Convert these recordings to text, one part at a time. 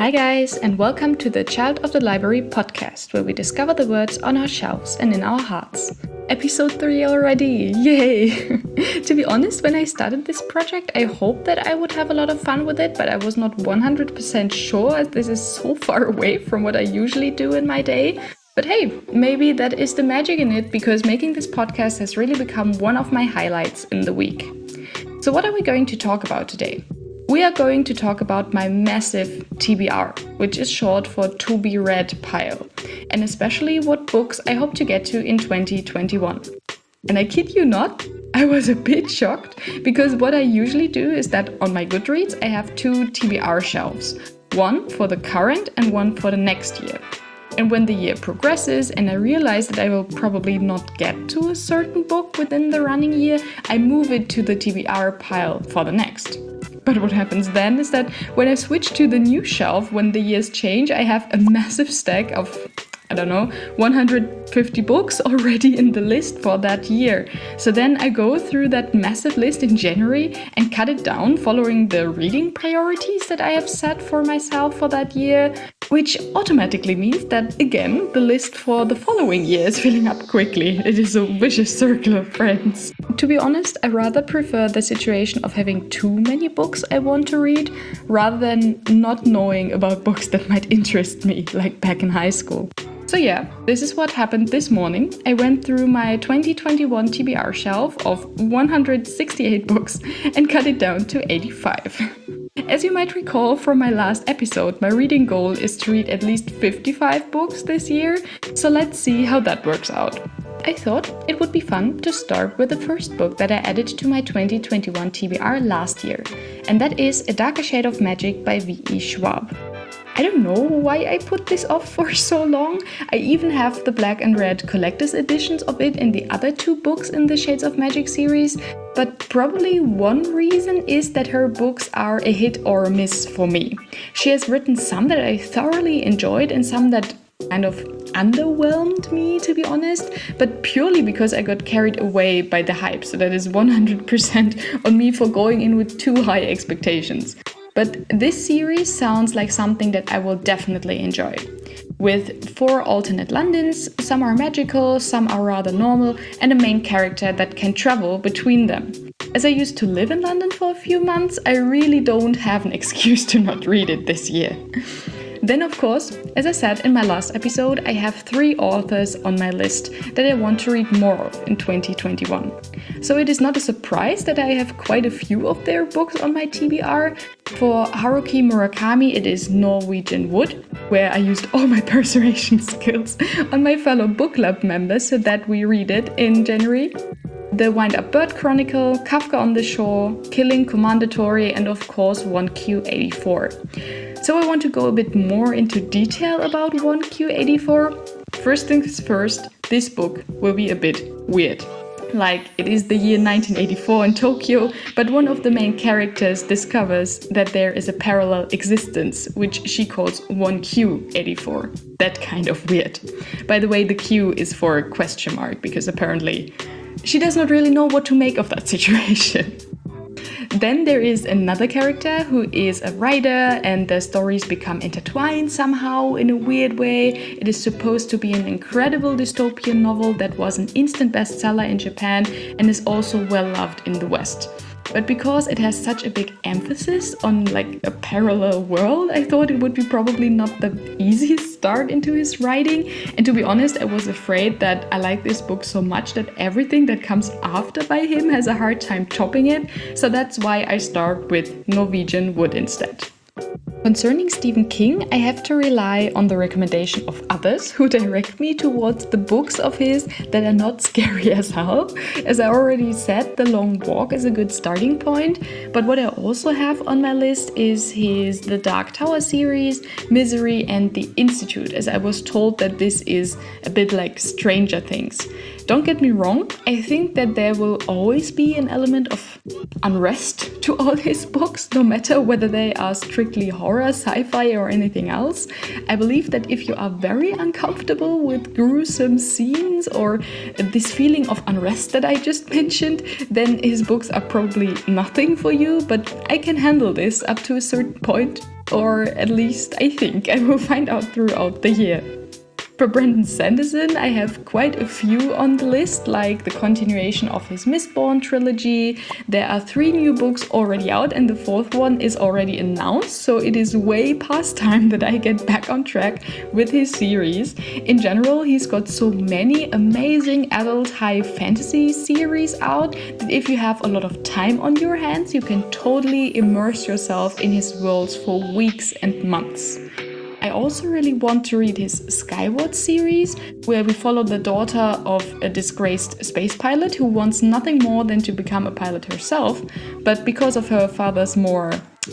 Hi guys, and welcome to the Child of the Library podcast, where we discover the words on our shelves and in our hearts. Episode 3 already, yay! To be honest, when I started this project, I hoped that I would have a lot of fun with it, but I was not 100% sure as this is so far away from what I usually do in my day. But hey, maybe that is the magic in it, because making this podcast has really become one of my highlights in the week. So what are we going to talk about today? We are going to talk about my massive TBR, which is short for To Be Read pile, and especially what books I hope to get to in 2021. And I kid you not, I was a bit shocked, because what I usually do is that on my Goodreads I have 2 TBR shelves, one for the current and one for the next year. And when the year progresses and I realize that I will probably not get to a certain book within the running year, I move it to the TBR pile for the next. But what happens then is that when I switch to the new shelf, when the years change, I have a massive stack of, 150 books already in the list for that year. So then I go through that massive list in January and cut it down following the reading priorities that I have set for myself for that year, which automatically means that, again, the list for the following year is filling up quickly. It is a vicious circle of friends. To be honest, I rather prefer the situation of having too many books I want to read, rather than not knowing about books that might interest me, like back in high school. So yeah, this is what happened this morning. I went through my 2021 TBR shelf of 168 books and cut it down to 85. As you might recall from my last episode, my reading goal is to read at least 55 books this year, so let's see how that works out. I thought it would be fun to start with the first book that I added to my 2021 TBR last year, and that is A Darker Shade of Magic by V.E. Schwab. I don't know why I put this off for so long. I even have the black and red collector's editions of it in the other 2 books in the Shades of Magic series, but probably one reason is that her books are a hit or a miss for me. She has written some that I thoroughly enjoyed and some that kind of underwhelmed me, to be honest, but purely because I got carried away by the hype, so that is 100% on me for going in with too high expectations. But this series sounds like something that I will definitely enjoy. With 4 alternate Londons, some are magical, some are rather normal, and a main character that can travel between them. As I used to live in London for a few months, I really don't have an excuse to not read it this year. Then, of course, as I said in my last episode, I have 3 authors on my list that I want to read more of in 2021. So it is not a surprise that I have quite a few of their books on my TBR. For Haruki Murakami, it is Norwegian Wood, where I used all my persuasion skills on my fellow book club members so that we read it in January. The Wind-Up Bird Chronicle, Kafka on the Shore, Killing Commendatory, and of course 1Q84. So I want to go a bit more into detail about 1Q84. First things first, this book will be a bit weird. Like, it is the year 1984 in Tokyo, but one of the main characters discovers that there is a parallel existence, which she calls 1Q84. That kind of weird. By the way, the Q is for a question mark, because apparently she does not really know what to make of that situation. Then there is another character who is a writer, and the stories become intertwined somehow in a weird way. It is supposed to be an incredible dystopian novel that was an instant bestseller in Japan and is also well loved in the West. But because it has such a big emphasis on like a parallel world, I thought it would be probably not the easiest start into his writing. And to be honest, I was afraid that I like this book so much that everything that comes after by him has a hard time topping it. So that's why I start with Norwegian Wood instead. Concerning Stephen King, I have to rely on the recommendation of others who direct me towards the books of his that are not scary as hell. As I already said, The Long Walk is a good starting point, but what I also have on my list is his The Dark Tower series, Misery, and The Institute, as I was told that this is a bit like Stranger Things. Don't get me wrong, I think that there will always be an element of unrest to all his books, no matter whether they are strictly horror, sci-fi, or anything else. I believe that if you are very uncomfortable with gruesome scenes or this feeling of unrest that I just mentioned, then his books are probably nothing for you, but I can handle this up to a certain point. or at least I think I will find out throughout the year. For Brandon Sanderson, I have quite a few on the list, like the continuation of his Mistborn trilogy. There are 3 new books already out and the 4th one is already announced, so it is way past time that I get back on track with his series. In general, he's got so many amazing adult high fantasy series out that if you have a lot of time on your hands, you can totally immerse yourself in his worlds for weeks and months. I also really want to read his Skyward series, where we follow the daughter of a disgraced space pilot who wants nothing more than to become a pilot herself, but because of her father's more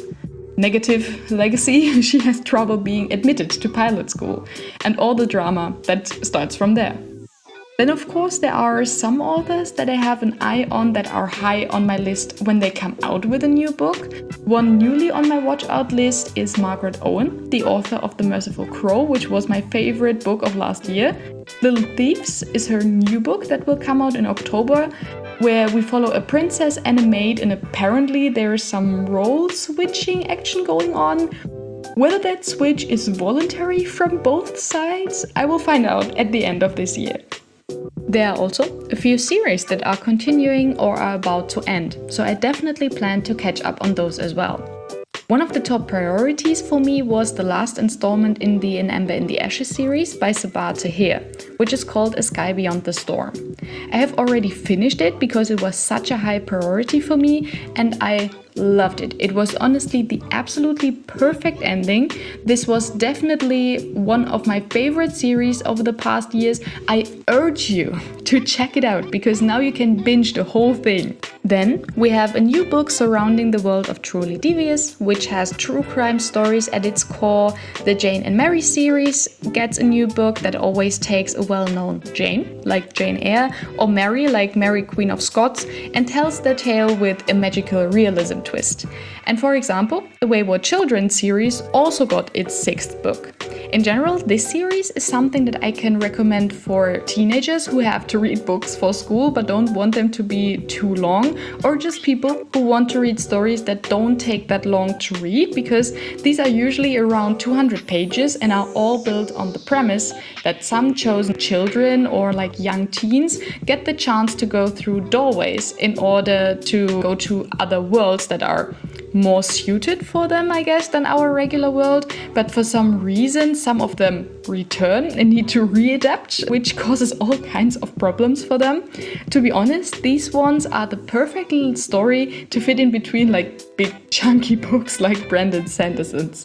negative legacy, she has trouble being admitted to pilot school, and all the drama that starts from there. Then of course there are some authors that I have an eye on that are high on my list when they come out with a new book. One newly on my watch out list is Margaret Owen, the author of The Merciful Crow, which was my favorite book of last year. Little Thieves is her new book that will come out in October, where we follow a princess and a maid, and apparently there is some role switching action going on. Whether that switch is voluntary from both sides, I will find out at the end of this year. There are also a few series that are continuing or are about to end, so I definitely plan to catch up on those as well. One of the top priorities for me was the last installment in the In Amber in the Ashes series by Sabaa Tahir, which is called A Sky Beyond the Storm. I have already finished it because it was such a high priority for me and I loved it. It was honestly the absolutely perfect ending. This was definitely one of my favorite series over the past years. I urge you to check it out because now you can binge the whole thing. Then we have a new book surrounding the world of Truly Devious, which has true crime stories at its core. The Jane and Mary series gets a new book that always takes a well-known Jane, like Jane Eyre, or Mary, like Mary Queen of Scots, and tells their tale with a magical realism twist. And for example, the Wayward Children series also got its 6th book. In general, this series is something that I can recommend for teenagers who have to read books for school but don't want them to be too long, or just people who want to read stories that don't take that long to read, because these are usually around 200 pages and are all built on the premise that some chosen children or like young teens get the chance to go through doorways in order to go to other worlds that are more suited for them, I guess, than our regular world. But for some reason, some of them return and need to readapt, which causes all kinds of problems for them. To be honest, these ones are the perfect little story to fit in between like big chunky books like Brandon Sanderson's.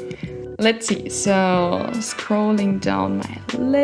Let's see, so scrolling down my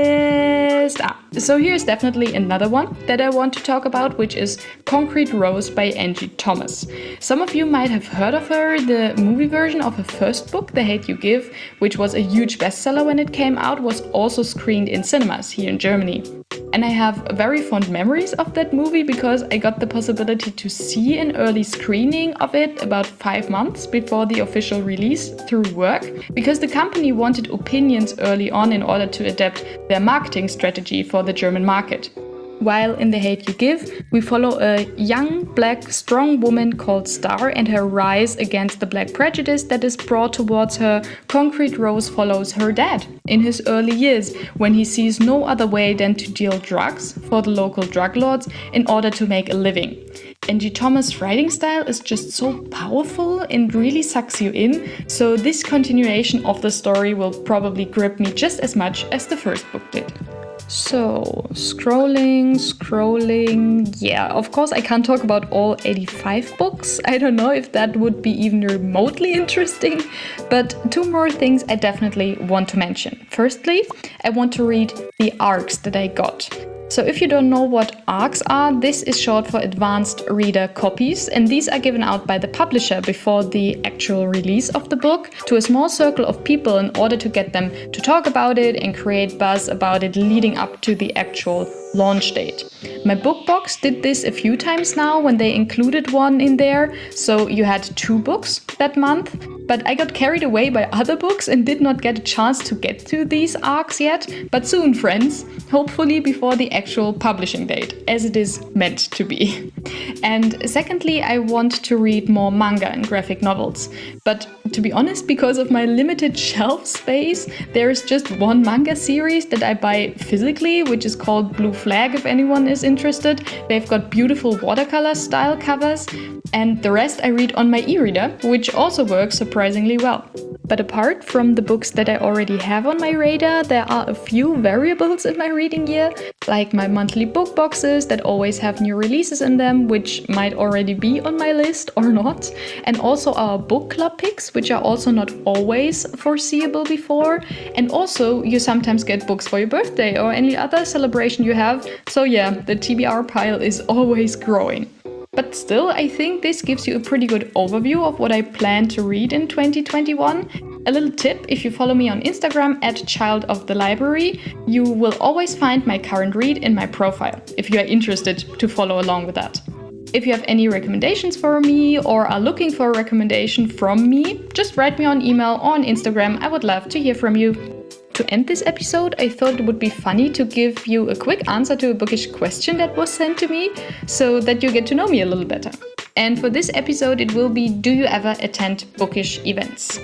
list. So here's definitely another one that I want to talk about, which is Concrete Rose by Angie Thomas. Some of you might have heard of her. The movie version of her first book, The Hate You Give, which was a huge bestseller when it came out, was also screened in cinemas here in Germany. And I have very fond memories of that movie because I got the possibility to see an early screening of it about 5 months before the official release through work, because the company wanted opinions early on in order to adapt their marketing strategy for the German market. While in The Hate You Give, we follow a young, black, strong woman called Star and her rise against the black prejudice that is brought towards her. Concrete Rose follows her dad in his early years, when he sees no other way than to deal drugs for the local drug lords in order to make a living. Angie Thomas' writing style is just so powerful and really sucks you in, so this continuation of the story will probably grip me just as much as the first book did. So, scrolling, yeah, of course I can't talk about all 85 books. I don't know if that would be even remotely interesting, but 2 more things I definitely want to mention. Firstly, I want to read the ARCs that I got. So if you don't know what ARCs are, this is short for Advanced Reader Copies, and these are given out by the publisher before the actual release of the book to a small circle of people in order to get them to talk about it and create buzz about it leading up to the actual launch date. My book box did this a few times now when they included one in there, so you had 2 books that month, but I got carried away by other books and did not get a chance to get to these ARCs yet, but soon, friends, hopefully before the actual publishing date, as it is meant to be. And secondly, I want to read more manga and graphic novels, but to be honest, because of my limited shelf space, there's just one manga series that I buy physically, which is called Blue Flag, if anyone is interested. They've got beautiful watercolor style covers, and the rest I read on my e-reader, which also works surprisingly well. But apart from the books that I already have on my radar, there are a few variables in my reading year, like my monthly book boxes that always have new releases in them, which might already be on my list or not, and also our book club picks, which are also not always foreseeable before, and also you sometimes get books for your birthday or any other celebration you have, so yeah, the TBR pile is always growing. But still, I think this gives you a pretty good overview of what I plan to read in 2021. A little tip, if you follow me on Instagram @childofthelibrary, you will always find my current read in my profile, if you are interested to follow along with that. If you have any recommendations for me or are looking for a recommendation from me, just write me on email or on Instagram. I would love to hear from you. To end this episode, I thought it would be funny to give you a quick answer to a bookish question that was sent to me, so that you get to know me a little better. And for this episode, it will be, do you ever attend bookish events?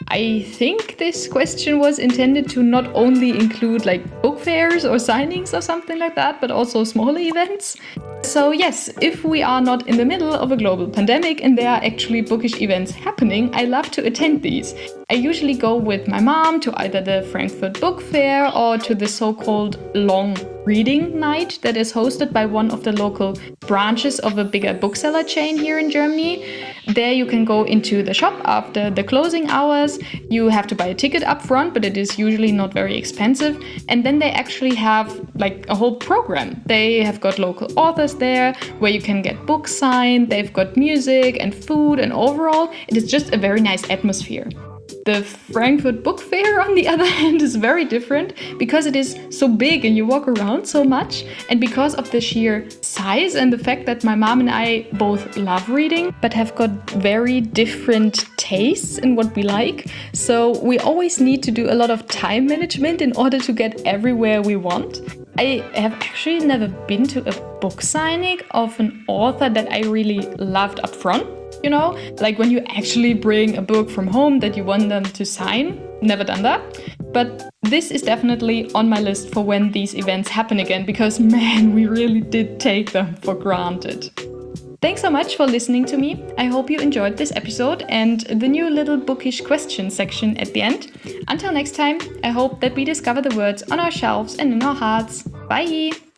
I think this question was intended to not only include like book fairs or signings or something like that, but also smaller events. So yes, if we are not in the middle of a global pandemic and there are actually bookish events happening, I love to attend these. I usually go with my mom to either the Frankfurt Book Fair or to the so-called long reading night that is hosted by one of the local branches of a bigger bookseller chain here in Germany. There you can go into the shop after the closing hours. You have to buy a ticket up front, but it is usually not very expensive. And then they actually have like a whole program. They have got local authors there where you can get books signed. They've got music and food, and overall it is just a very nice atmosphere. The Frankfurt Book Fair, on the other hand, is very different because it is so big and you walk around so much, and because of the sheer size and the fact that my mom and I both love reading but have got very different tastes in what we like. So we always need to do a lot of time management in order to get everywhere we want. I have actually never been to a book signing of an author that I really loved up front. You know, like when you actually bring a book from home that you want them to sign. Never done that. But this is definitely on my list for when these events happen again, because man, we really did take them for granted. Thanks so much for listening to me. I hope you enjoyed this episode and the new little bookish question section at the end. Until next time, I hope that we discover the words on our shelves and in our hearts. Bye!